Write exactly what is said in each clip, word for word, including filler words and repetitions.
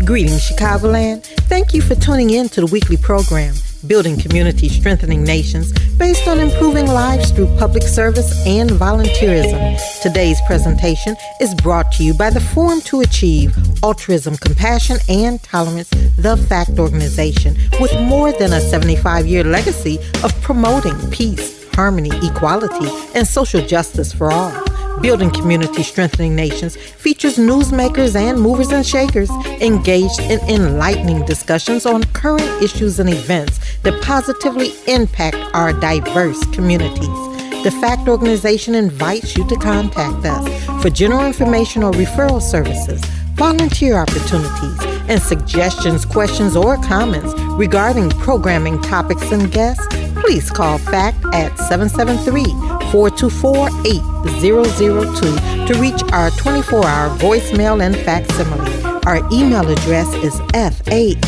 Greetings, Chicagoland. Thank you for tuning in to the weekly program, Building Community, Strengthening Nations, based on improving lives through public service and volunteerism. Today's presentation is brought to you by the Forum to Achieve Altruism, Compassion, and Tolerance, the FACT organization, with more than a seventy-five-year legacy of promoting peace, harmony, equality, and social justice for all. Building Community, Strengthening Nations features newsmakers and movers and shakers engaged in enlightening discussions on current issues and events that positively impact our diverse communities. The FACT organization invites you to contact us for general information or referral services, volunteer opportunities, and suggestions, questions, or comments regarding programming topics and guests. Please call FACT at seven seven three, four two four, eight zero zero two to reach our twenty-four hour voicemail and facsimile. Our email address is faactorg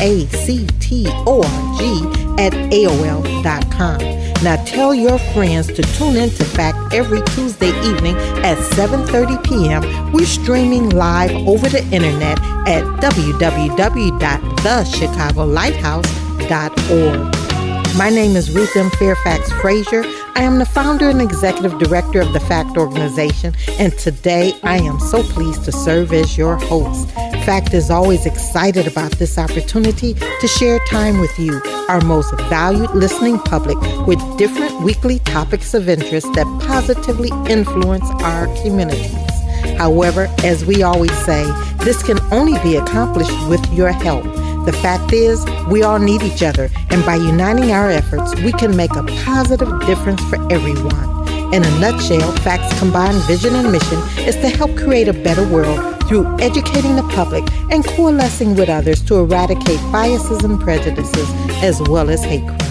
at A O L dot com. Now tell your friends to tune in to FACT every Tuesday evening at seven thirty p.m. We're streaming live over the internet at w w w dot the chicago lighthouse dot org. My name is Ruth M. Fairfax Frazier. I am the founder and executive director of the FACT organization, and today I am so pleased to serve as your host. FACT is always excited about this opportunity to share time with you, our most valued listening public, with different weekly topics of interest that positively influence our communities. However, as we always say, this can only be accomplished with your help. The fact is, we all need each other, and by uniting our efforts, we can make a positive difference for everyone. In a nutshell, FACT's combined vision and mission is to help create a better world through educating the public and coalescing with others to eradicate biases and prejudices, as well as hate crimes.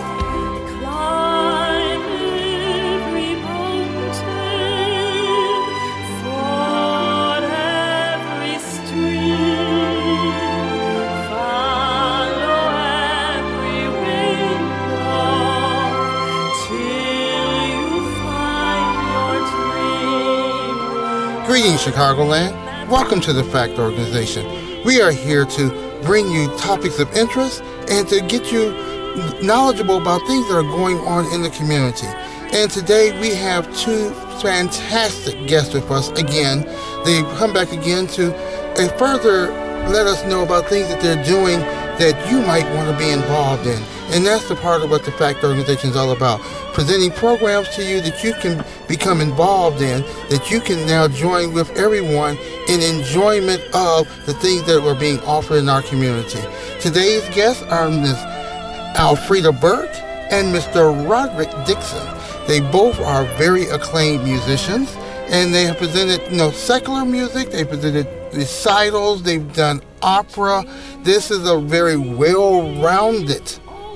Greetings, Chicagoland. Welcome to the FACT organization. We are here to bring you topics of interest and to get you knowledgeable about things that are going on in the community. And today we have two fantastic guests with us again. They come back again to uh, further let us know about things that they're doing that you might want to be involved in. And that's the part of what the FACT organization is all about. Presenting programs to you that you can become involved in, that you can now join with everyone in enjoyment of the things that are being offered in our community. Today's guests are Miz Alfreda Burke and Mister Roderick Dixon. They both are very acclaimed musicians, and they have presented, you know, secular music, they presented recitals, they've done opera. This is a very well-rounded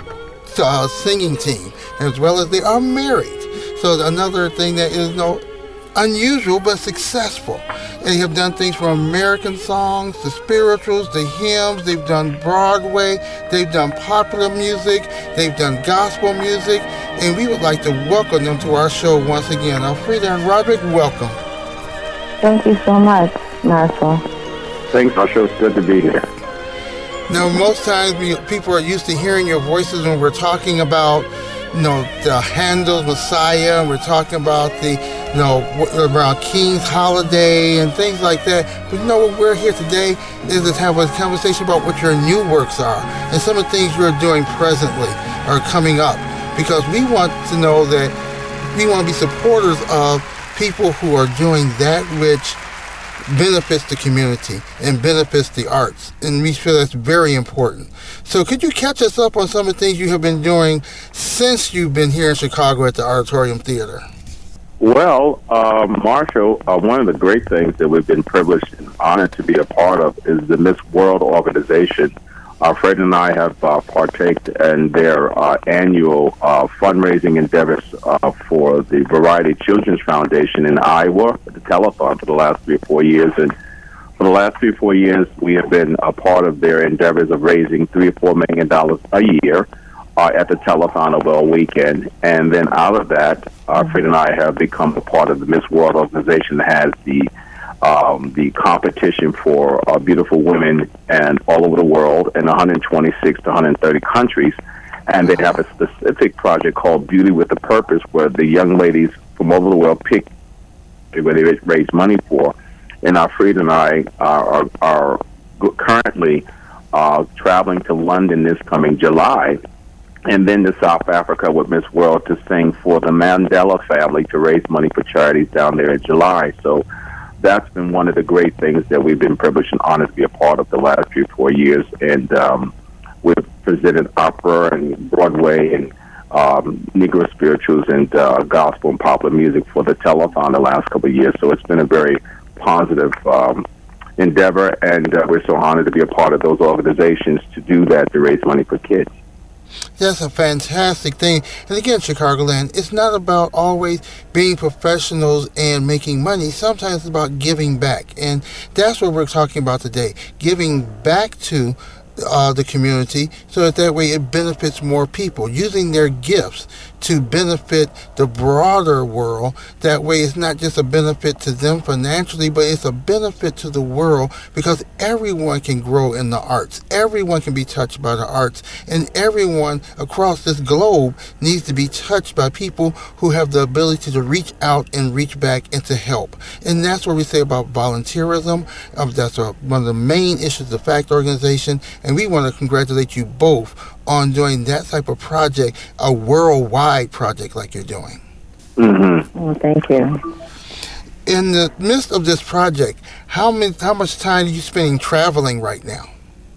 uh, singing team, as well as they are married. So another thing that is, you know, unusual but successful. They have done things from American songs to spirituals to hymns. They've done Broadway. They've done popular music. They've done gospel music. And we would like to welcome them to our show once again. Alfreda and Roderick, welcome. Thank you so much, Marshall. Thanks, Marshall. It's good to be here. Now, most times we, people are used to hearing your voices when we're talking about, you know, the Handel's Messiah, and we're talking about the, you know, around King's Holiday and things like that. But you know what we're here today is to have a conversation about what your new works are and some of the things you're doing presently are coming up. Because we want to know that we want to be supporters of people who are doing that which benefits the community and benefits the arts, and we feel that's very important. So could you catch us up on some of the things you have been doing since you've been here in Chicago at the Auditorium Theater? Well, uh, Marshall, uh, one of the great things that we've been privileged and honored to be a part of is the Miss World organization. Uh, Fred and I have uh, partaked in their uh, annual uh, fundraising endeavors uh, for the Variety Children's Foundation in Iowa, the telethon, for the last three or four years. And for the last three or four years, we have been a part of their endeavors of raising three or four million dollars a year uh, at the telethon over a weekend. And then out of that, uh, Fred and I have become a part of the Miss World organization that has the um, the competition for uh, beautiful women and all over the world in one hundred twenty-six to one hundred thirty countries. And they have a specific project called Beauty with a Purpose, where the young ladies from all over the world pick where they raise money for. And Alfreda and I are, are, are currently uh, traveling to London this coming July, and then to South Africa with Miss World to sing for the Mandela family to raise money for charities down there in July. So that's been one of the great things that we've been privileged and honored to be a part of the last few, four years. And um, we've presented opera and Broadway and um, Negro spirituals and uh, gospel and popular music for the telethon the last couple of years. So it's been a very positive um, endeavor, and uh, we're so honored to be a part of those organizations to do that, to raise money for kids. That's a fantastic thing. And again, Chicagoland, it's not about always being professionals and making money. Sometimes it's about giving back. And that's what we're talking about today, giving back to uh, the community so that that way it benefits more people, using their gifts to benefit the broader world. That way it's not just a benefit to them financially, but it's a benefit to the world, because everyone can grow in the arts. Everyone can be touched by the arts, and everyone across this globe needs to be touched by people who have the ability to reach out and reach back and to help. And that's what we say about volunteerism. Um, that's a, one of the main issues of the FACT organization, and we want to congratulate you both on doing that type of project, a worldwide project like you're doing. Mm-hmm. Oh, thank you. In the midst of this project, how many, how much time are you spending traveling right now?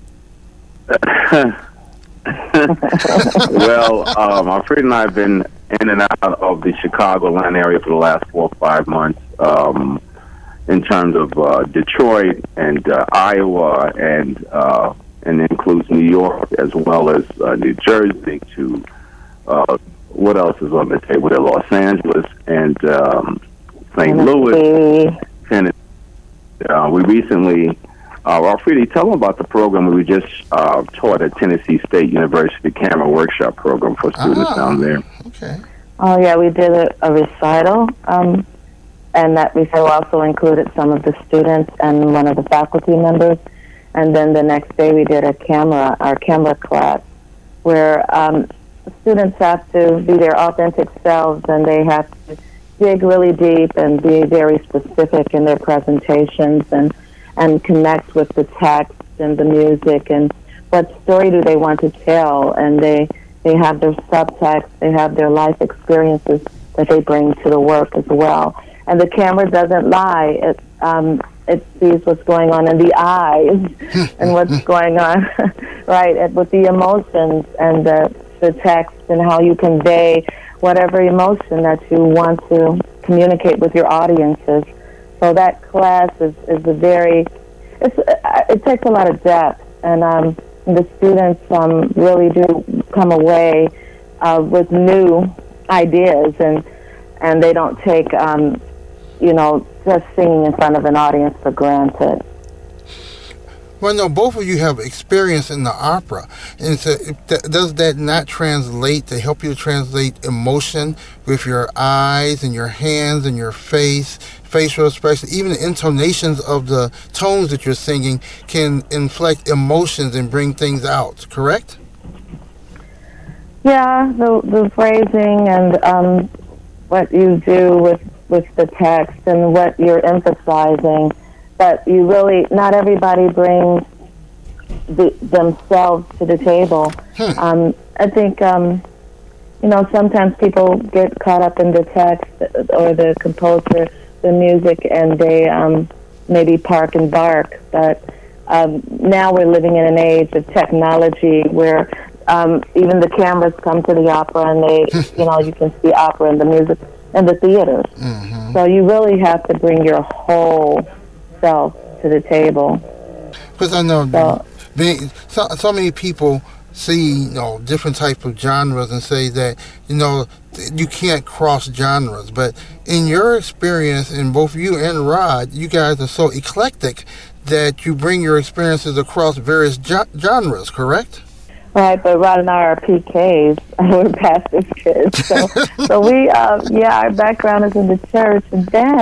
Well, um, Alfred and I have been in and out of the Chicagoland area for the last four or five months, um, in terms of uh, Detroit and uh, Iowa, and uh, and includes New York as well as uh, New Jersey, to uh, what else is on the table there? Los Angeles and um, Saint Louis, Tennessee. Uh, we recently, uh, Alfreda, tell them about the program we just uh, taught at Tennessee State University, Camera Workshop Program for students ah, down there. Okay. Oh, yeah, we did a, a recital, um, and that recital also included some of the students and one of the faculty members. And then the next day we did a camera, our camera class, where um, students have to be their authentic selves, and they have to dig really deep and be very specific in their presentations, and, and connect with the text and the music, and what story do they want to tell. And they, they have their subtext, they have their life experiences that they bring to the work as well. And the camera doesn't lie. It, um, it sees what's going on in the eyes and what's going on, right, and with the emotions and the, the text, and how you convey whatever emotion that you want to communicate with your audiences. So that class is, is a very, it's, it takes a lot of depth, and um, the students um, really do come away uh, with new ideas, and and they don't take, um, you know, just singing in front of an audience for granted. Well, no, both of you have experience in the opera, and so th- does that not translate, to help you translate emotion with your eyes and your hands and your face, facial expression, even the intonations of the tones that you're singing can inflect emotions and bring things out, correct? Yeah, the the phrasing and um, what you do with, with the text and what you're emphasizing. But you really, not everybody brings the, themselves to the table. Hmm. Um, I think, um, you know, sometimes people get caught up in the text or the composer, the music, and they um, maybe park and bark. But um, now we're living in an age of technology where um, even the cameras come to the opera, and they, you know, you can see opera and the music in the theaters. Mm-hmm. So you really have to bring your whole self to the table. Because I know so, being, so, so many people see, you know, different types of genres and say that, you know, you can't cross genres. But in your experience, in both you and Rod, you guys are so eclectic that you bring your experiences across various jo- genres, correct? Right, but Rod and I are P Ks. We're pastors' kids. So, so we, uh, yeah, our background is in the church. And then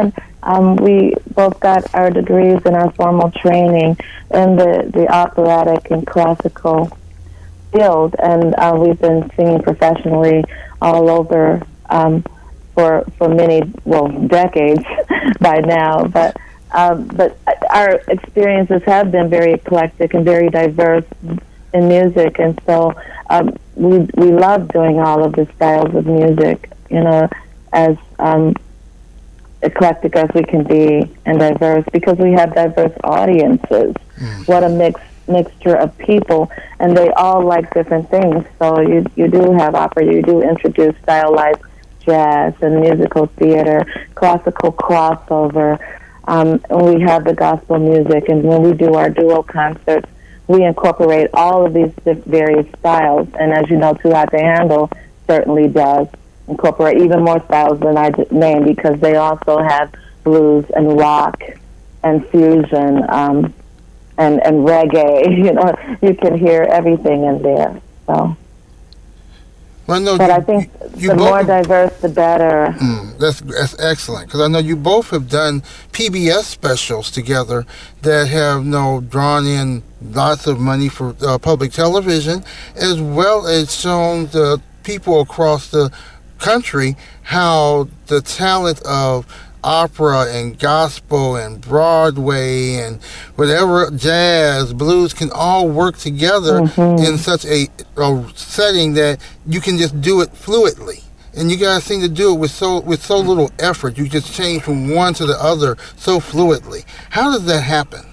um, we both got our degrees and our formal training in the, the operatic and classical field, and uh, we've been singing professionally all over um, for for many, well, decades by now. But um, but our experiences have been very eclectic and very diverse in music, and so um, we we love doing all of the styles of music, you know, as um, eclectic as we can be and diverse, because we have diverse audiences. Mm. What a mix mixture of people, and they all like different things. So you you do have opera, you do introduce stylized jazz and musical theater, classical crossover, um, and we have the gospel music. And when we do our duo concerts, we incorporate all of these various styles. And as you know, Too Hot to Handle certainly does incorporate even more styles than I just named, because they also have blues and rock and fusion, um, and and reggae. You know, you can hear everything in there. So, well, no, but you, I think you, you the more diverse, the better. Mm, that's that's excellent, because I know you both have done P B S specials together that have, you know, drawn in lots of money for uh, public television, as well as shown the people across the country how the talent of opera and gospel and Broadway and whatever, jazz, blues, can all work together mm-hmm. in such a, a setting that you can just do it fluidly. And you guys seem to do it with so with so little effort. You just change from one to the other so fluidly. How does that happen?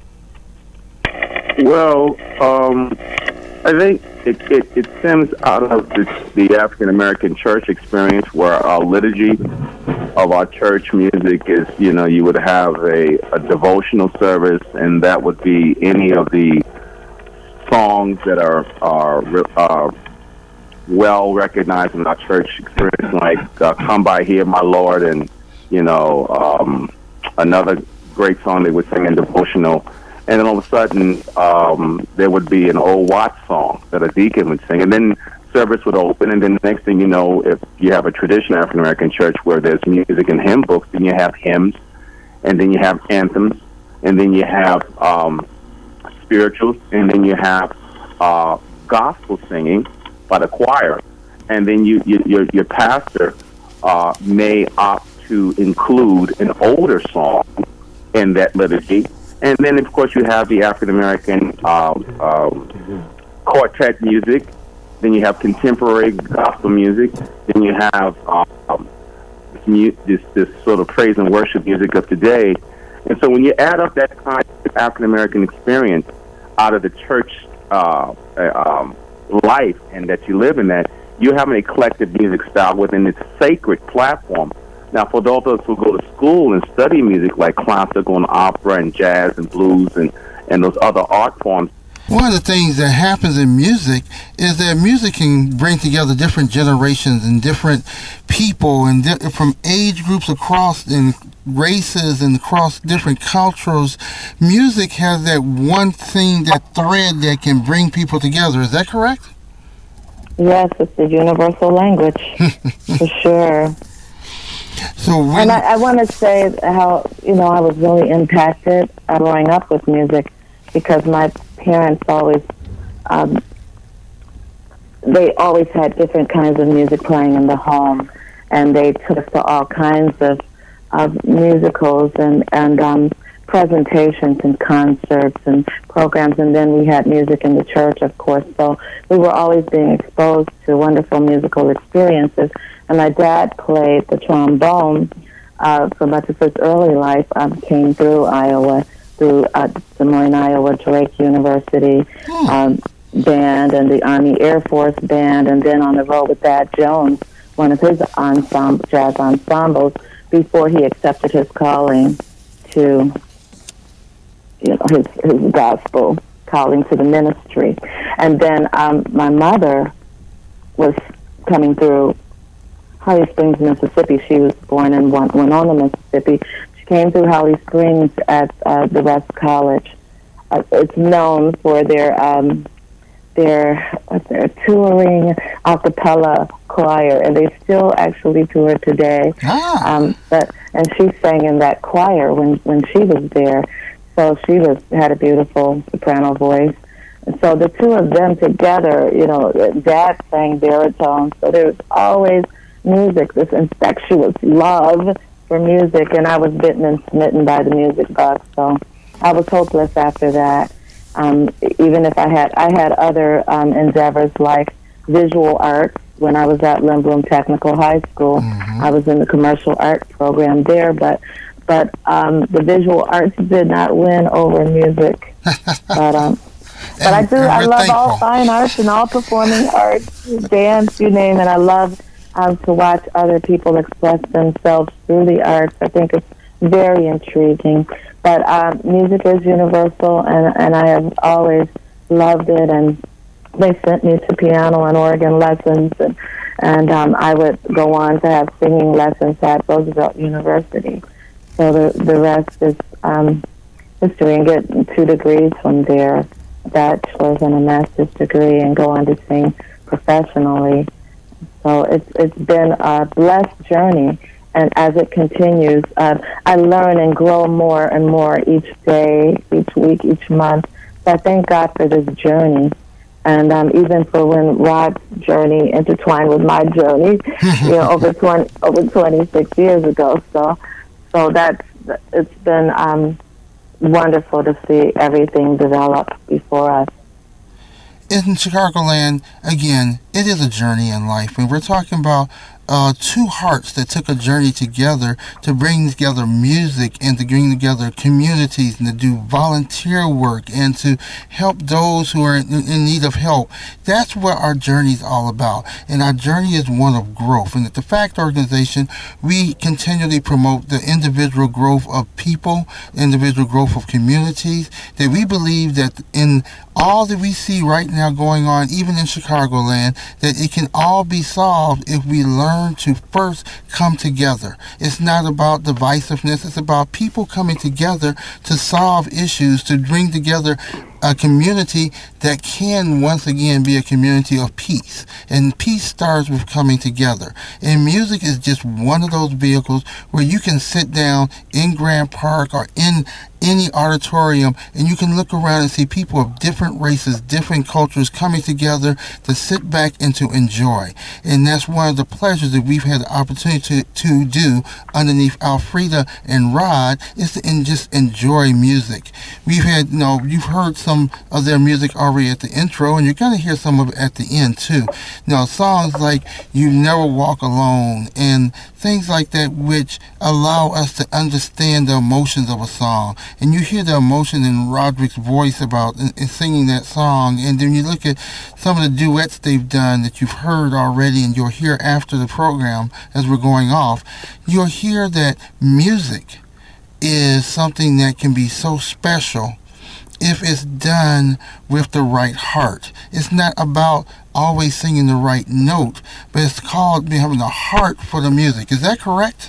Well, um, I think it, it, it stems out of the, the African American church experience, where our liturgy of our church music is, you know, you would have a, a devotional service, and that would be any of the songs that are are uh, well recognized in our church experience, like uh, "Come By Here, My Lord," and you know, um, another great song they would sing in devotional. And then all of a sudden, um, there would be an old Watts song that a deacon would sing, and then service would open. And then the next thing you know, if you have a traditional African American church where there's music and hymn books, then you have hymns, and then you have anthems, and then you have um, spirituals, and then you have uh, gospel singing by the choir, and then you, you your your pastor uh, may opt to include an older song in that liturgy. And then, of course, you have the African-American um, um, quartet music. Then you have contemporary gospel music. Then you have um, this, this, this sort of praise and worship music of today. And so when you add up that kind of African-American experience out of the church uh, um, life, and that you live in that, you have an eclectic music style within its sacred platform. Now, for those of us who go to school and study music like classical and opera and jazz and blues and, and those other art forms, one of the things that happens in music is that music can bring together different generations and different people, and di- from age groups across and races and across different cultures. Music has that one thing, that thread that can bring people together. Is that correct? Yes, it's the universal language, for sure. So when and I, I want to say how, you know, I was really impacted uh, growing up with music, because my parents always, um, they always had different kinds of music playing in the home, and they took us to all kinds of, of musicals and, and um, presentations and concerts and programs, and then we had music in the church, of course, so we were always being exposed to wonderful musical experiences. And my dad played the trombone uh, for much of his early life, um, came through Iowa, through uh, Des Moines, Iowa, Drake University hmm. um, band, and the Army Air Force band, and then on the road with Thad Jones, one of his ensemble, jazz ensembles, before he accepted his calling to, you know, his, his gospel calling to the ministry. And then um, my mother was coming through Holly Springs, Mississippi. She was born in Winona, Mississippi. She came through Holly Springs at uh, the West College. Uh, it's known for their um, their their touring a cappella choir, and they still actually tour today. Ah. Um, but and she sang in that choir when when she was there, so she was had a beautiful soprano voice. And so the two of them together, you know, Dad sang baritone, so there was always music, this infectious love for music, and I was bitten and smitten by the music bug. So I was hopeless after that. Um, even if I had, I had other um, endeavors like visual arts. When I was at Lindblom Technical High School, mm-hmm. I was in the commercial art program there, but but um, the visual arts did not win over music. but um, but and, I do, I love thankful. all fine arts and all performing arts, dance, you name it. I love um, to watch other people express themselves through the arts. I think it's very intriguing. But um, music is universal, and, and I have always loved it. And they sent me to piano and organ lessons, and, and um, I would go on to have singing lessons at Roosevelt University. So the the rest is um, history, and get two degrees from there, a bachelor's and a master's degree, and go on to sing professionally. So it's it's been a blessed journey. And as it continues, uh, I learn and grow more and more each day, each week, each month. So I thank God for this journey. And um, even for when Rod's journey intertwined with my journey, you know, over twenty, over twenty-six years ago. So, so that's it's been um, wonderful to see everything develop before us. In Chicagoland, again, it is a journey in life. And we're talking about uh, two hearts that took a journey together to bring together music and to bring together communities and to do volunteer work and to help those who are in, in need of help. That's what our journey is all about. And our journey is one of growth. And at the FACT organization, we continually promote the individual growth of people, individual growth of communities, that we believe that in all that we see right now going on, even in Chicagoland, that it can all be solved if we learn to first come together. It's not about divisiveness. It's about people coming together to solve issues, to bring together a community that can once again be a community of peace. And peace starts with coming together. And music is just one of those vehicles where you can sit down in Grant Park or in any auditorium and you can look around and see people of different races, different cultures coming together to sit back and to enjoy. And that's one of the pleasures that we've had the opportunity to, to do underneath Alfreda and Rod, is to en- just enjoy music. We've had, you know, you've heard some of their music already at the intro, and you're going to hear some of it at the end too. You know, songs like You Never Walk Alone and things like that, which allow us to understand the emotions of a song. And you hear the emotion in Roderick's voice about in, in singing that song. And then you look at some of the duets they've done that you've heard already and you'll hear after the program as we're going off. You'll hear that music is something that can be so special if it's done with the right heart. It's not about always singing the right note, but it's called having a heart for the music. Is that correct?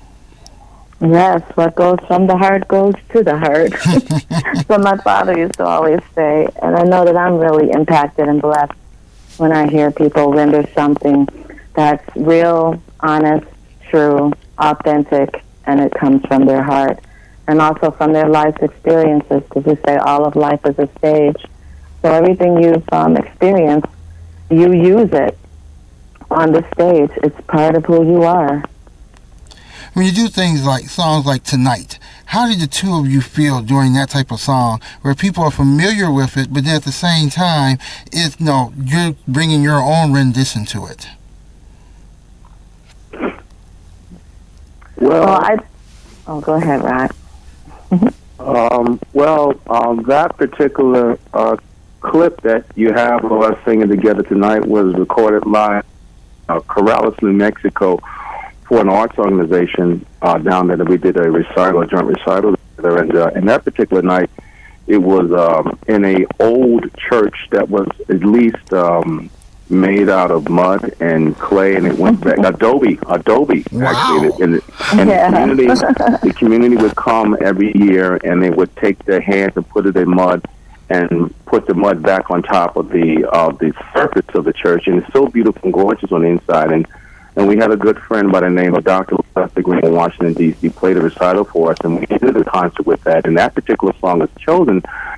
Yes, what goes from the heart goes to the heart. So my father used to always say, and I know that I'm really impacted and blessed when I hear people render something that's real, honest, true, authentic, and it comes from their heart. And also from their life experiences, because we say all of life is a stage. So everything you've um, experienced, you use it on the stage. It's part of who you are. When you do things like songs like Tonight, how did the two of you feel during that type of song, where people are familiar with it, but then at the same time, it's, you know, you're bringing your own rendition to it? Well, well I... Oh, go ahead, Rod. um, well, um, that particular uh, clip that you have of us singing together tonight was recorded live in uh, Corrales, New Mexico, for an arts organization uh, down there that we did a recital, a joint recital together. And uh, in that particular night, it was um, in a old church that was at least um, made out of mud and clay, and it went back adobe, adobe wow. actually. And, and, and Yeah. the community, the community would come every year, and they would take their hands and put it in mud and put the mud back on top of the uh, the surface of the church, and it's so beautiful and gorgeous on the inside. And and we had a good friend by the name of Doctor Lester Green in Washington, D C, played a recital for us, and we did a concert with that. And that particular song is chosen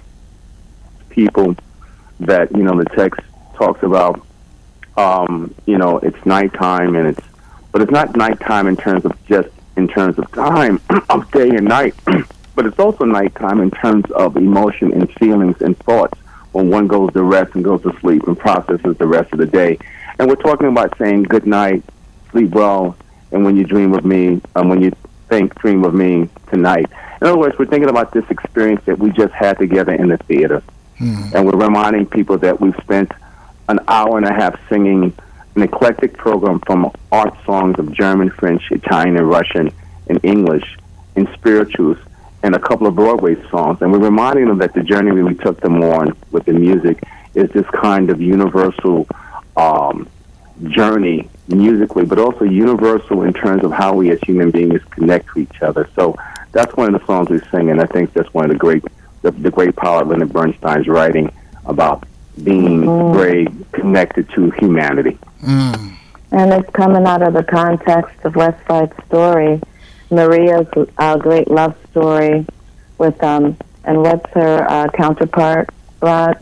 people that, you know, the text talks about, um, you know, it's nighttime, and it's, but it's not nighttime in terms of just in terms of time of day and night, but it's also nighttime in terms of emotion and feelings and thoughts when one goes to rest and goes to sleep and processes the rest of the day. And we're talking about saying good night, sleep well, and when you dream of me, um, when you think, dream of me tonight. In other words, we're thinking about this experience that we just had together in the theater. Hmm. And we're reminding people that we've spent an hour and a half singing an eclectic program from art songs of German, French, Italian, and Russian, and English, and spirituals, and a couple of Broadway songs. And we're reminding them that the journey we took them on with the music is this kind of universal um, journey musically, but also universal in terms of how we as human beings connect to each other. So that's one of the songs we sing, and I think that's one of the great, the, the great power of Leonard Bernstein's writing about being mm. very connected to humanity. Mm. And it's coming out of the context of West Side Story, Maria's uh, great love story with, um, and what's her uh, counterpart, Rod?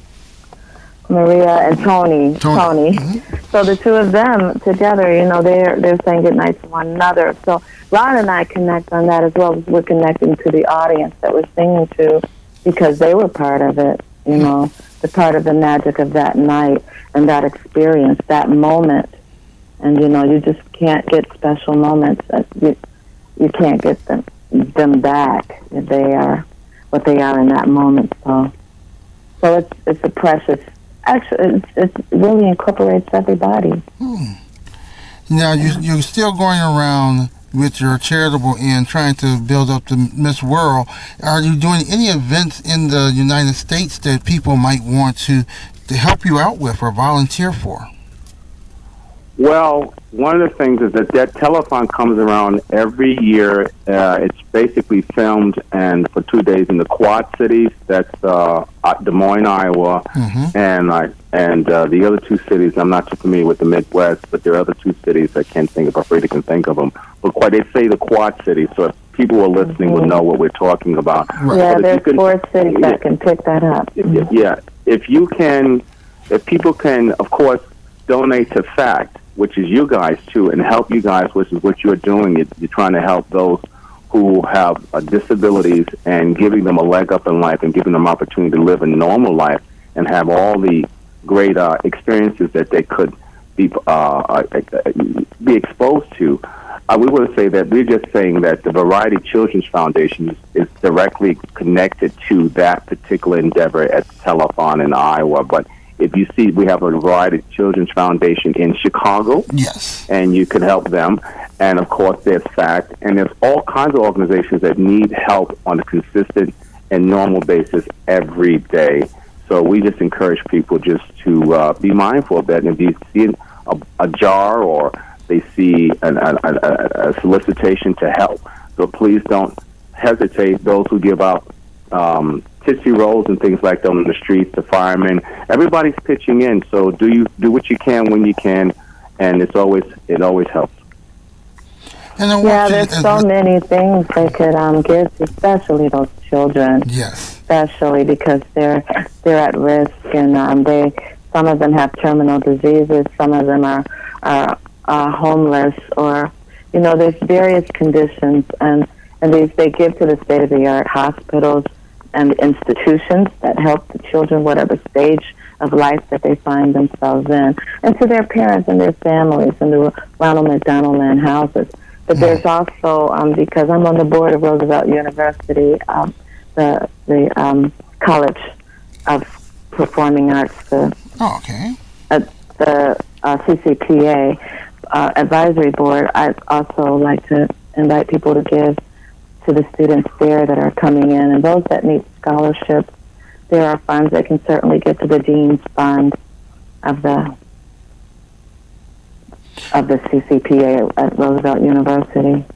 Maria and Tony. Tony. Tony. Mm-hmm. So the two of them together, you know, they're they're saying goodnight to one another. So Rod and I connect on that as well. We're connecting to the audience that we're singing to because they were part of it, you know, the part of the magic of that night and that experience, that moment. And, you know, you just can't get special moments. You, you can't get them, them back. They are what they are in that moment. So, so it's it's a precious. Actually, it really incorporates everybody. Hmm. Now, you, you're still going around with your charitable end, trying to build up the Miss World. Are you doing any events in the United States that people might want to, to help you out with or volunteer for? Well, one of the things is that that telethon comes around every year. Uh, it's basically filmed and for two days in the Quad Cities. That's uh, Des Moines, Iowa, mm-hmm. and uh, and uh, the other two cities. I'm not too familiar with the Midwest, but there are other two cities I can't think of. I'm afraid I can think of them. But quite, they say the Quad Cities, so if people who are listening mm-hmm. will know what we're talking about. Yeah, there's can, four cities yeah, that can pick that up. Mm-hmm. Yeah, if you can, if people can, of course, donate to FACT, which is you guys too, and help you guys, which is what you're doing. You're, you're trying to help those who have uh, disabilities and giving them a leg up in life and giving them opportunity to live a normal life and have all the great uh, experiences that they could be uh, uh, be exposed to. Uh, we want to say that we're just saying that the Variety Children's Foundation is, is directly connected to that particular endeavor at the telethon in Iowa, but if you see, we have a Variety Children's Foundation in Chicago. Yes. And you can help them. And, of course, there's FACT. And there's all kinds of organizations that need help on a consistent and normal basis every day. So we just encourage people just to uh, be mindful of that. And if you see a, a jar or they see an, a, a, a solicitation to help, so please don't hesitate. Those who give out um Tootsie Rolls and things like that on the streets, the firemen, everybody's pitching in. So do you do what you can when you can, and it's always it always helps. And yeah, there's you, so many things they could um, give, especially those children. Yes, especially because they're they're at risk, and um, they some of them have terminal diseases, some of them are are uh, homeless, or you know, there's various conditions, and and these they give to the state of the art hospitals and institutions that help the children, whatever stage of life that they find themselves in, and to their parents and their families and the Ronald McDonald Land houses. But there's also, um, because I'm on the board of Roosevelt University, um, the the um, College of Performing Arts, the, oh, okay. uh, the uh, C C P A uh, advisory board, I'd also like to invite people to give to the students there that are coming in, and those that need scholarships, there are funds that can certainly get to the Dean's Fund of the of the C C P A at Roosevelt University.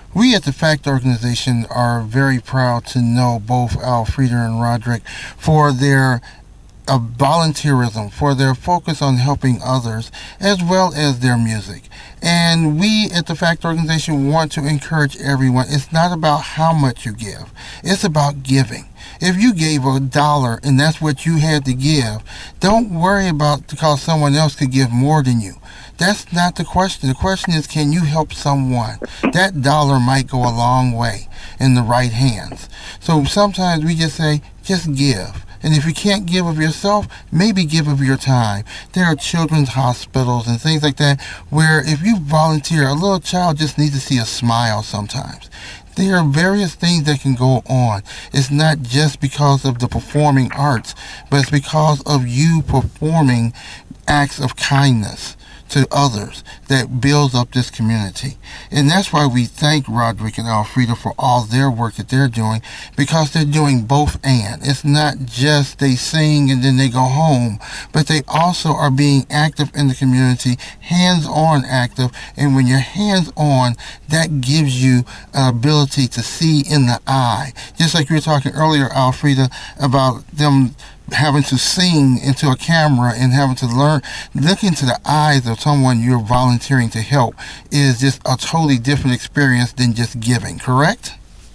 We at the FACT organization are very proud to know both Alfreda and Roderick for their uh, volunteerism, for their focus on helping others, as well as their music. And we at the FACT organization want to encourage everyone. It's not about how much you give. It's about giving. If you gave a dollar and that's what you had to give, don't worry about because someone else could give more than you. That's not the question. The question is, can you help someone? That dollar might go a long way in the right hands. So sometimes we just say, just give. And if you can't give of yourself, maybe give of your time. There are children's hospitals and things like that where if you volunteer, a little child just needs to see a smile sometimes. There are various things that can go on. It's not just because of the performing arts, but it's because of you performing acts of kindness to others that builds up this community. And that's why we thank Roderick and Alfreda for all their work that they're doing, because they're doing both and. It's not just they sing and then they go home, but they also are being active in the community, hands-on active, and when you're hands-on, that gives you an ability to see in the eye. Just like you were talking earlier, Alfreda, about them having to sing into a camera and having to learn, look into the eyes of someone you're volunteering to help is just a totally different experience than just giving, correct?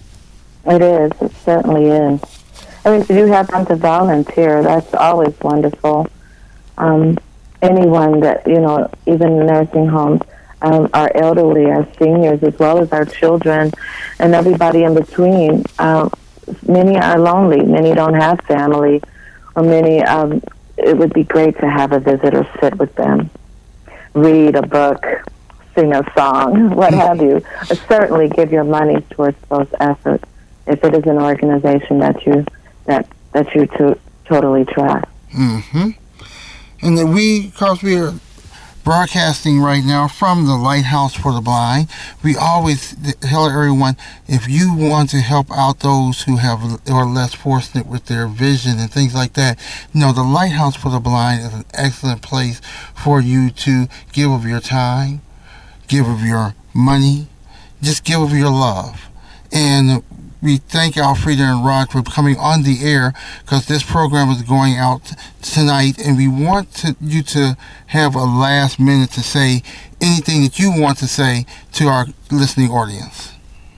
It is. It certainly is. I mean, if you have time to volunteer, that's always wonderful. Um, anyone that, you know, even nursing homes, um, our elderly, our seniors, as well as our children, and everybody in between. Um, many are lonely. Many don't have family. Or many, um, it would be great to have a visitor sit with them, read a book, sing a song, what have you. But certainly give your money towards those efforts if it is an organization that you that that you to, totally trust. Mm-hmm. And that we, because we are broadcasting right now from the Lighthouse for the Blind, we always tell everyone, if you want to help out those who have are less fortunate with their vision and things like that, you know, the Lighthouse for the Blind is an excellent place for you to give of your time, give of your money, just give of your love. And we thank Alfreda and Rod for coming on the air, because this program is going out tonight, and we want to, you to have a last minute to say anything that you want to say to our listening audience.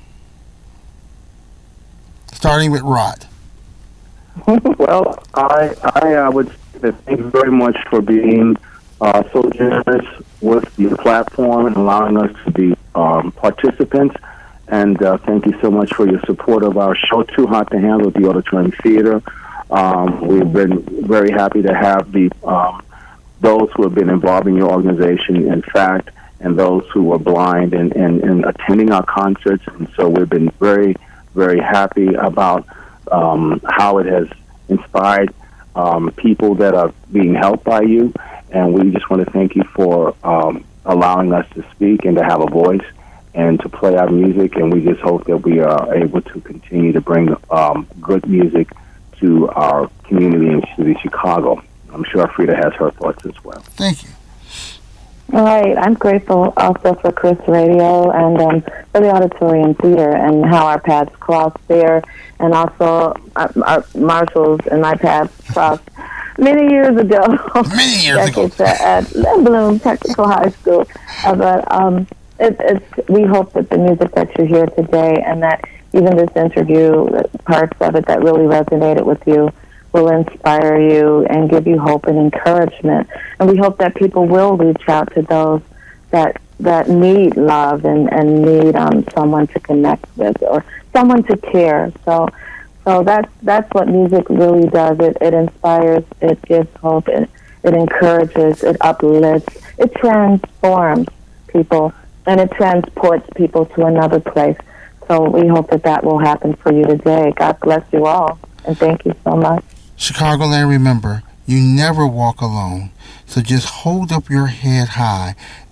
Starting with Rod. Well, I I uh, would say thank you very much for being uh, so generous with your platform and allowing us to be um, participants. And uh, thank you so much for your support of our show, Too Hot to Handle, at the Auditorium Theater. Um, we've been very happy to have the um, those who have been involved in your organization, in fact, and those who are blind and, and, and attending our concerts. And so we've been very, very happy about um, how it has inspired um, people that are being helped by you. And we just want to thank you for um, allowing us to speak and to have a voice and to play our music, and we just hope that we are able to continue to bring um, good music to our community in city Chicago. I'm sure Frida has her thoughts as well. Thank you. All right. I'm grateful also for Chris Radio and um, for the Auditorium Theater and how our paths crossed there, and also our, our Marshall's and my paths crossed many years ago. Many years ago. At Lynn Bloom Technical High School. Uh, but um, it, it's, we hope that the music that you hear today, and that even this interview, parts of it that really resonated with you, will inspire you and give you hope and encouragement. And we hope that people will reach out to those that that need love and, and need um, someone to connect with or someone to care. So so that's, that's what music really does. It, it inspires, it gives hope, it, it encourages, it uplifts, it transforms people, and it transports people to another place. So we hope that that will happen for you today. God bless you all, and thank you so much. Chicagoland, remember, you never walk alone. So just hold up your head high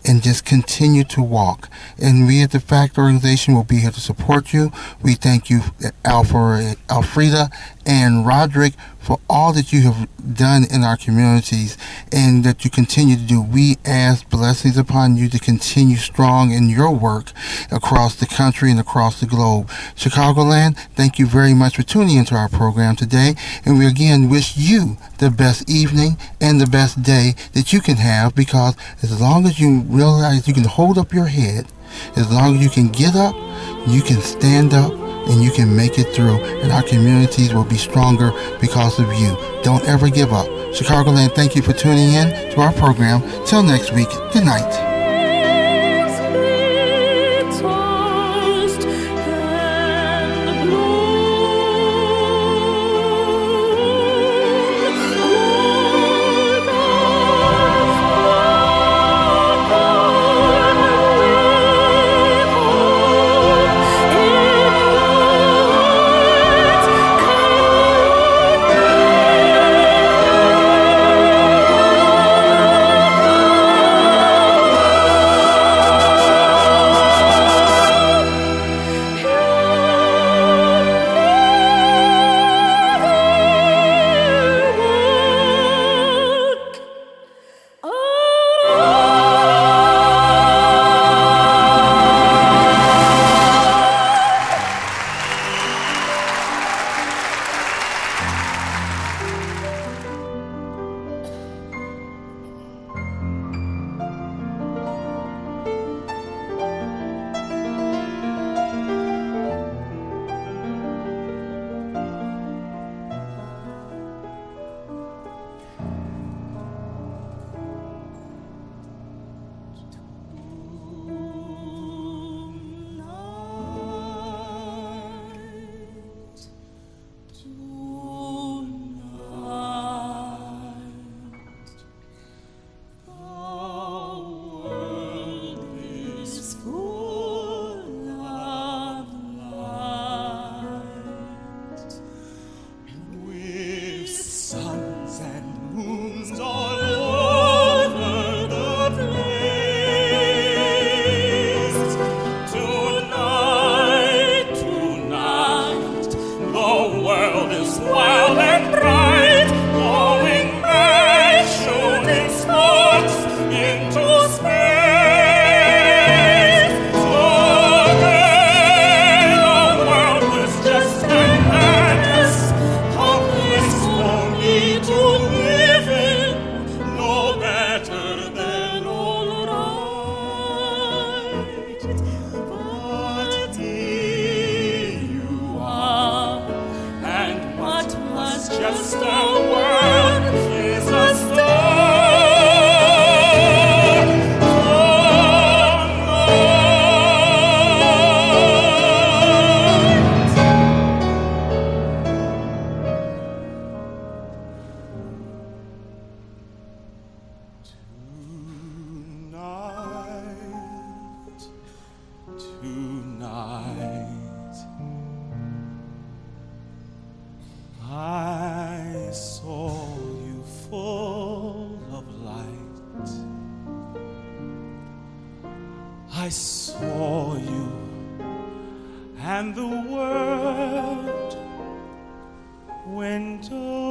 and just continue to walk. And we at the FACT organization will be here to support you. We thank you, Alfred, Alfreda and Roderick, for all that you have done in our communities and that you continue to do. We ask blessings upon you to continue strong in your work across the country and across the globe. Chicagoland, thank you very much for tuning into our program today. And we again wish you the best evening and the best day that you can have, because as long as you realize you can hold up your head, as long as you can get up, you can stand up, and you can make it through, and our communities will be stronger because of you. Don't ever give up. Chicagoland, thank you for tuning in to our program. Till next week, good night. I saw you, and the word went on.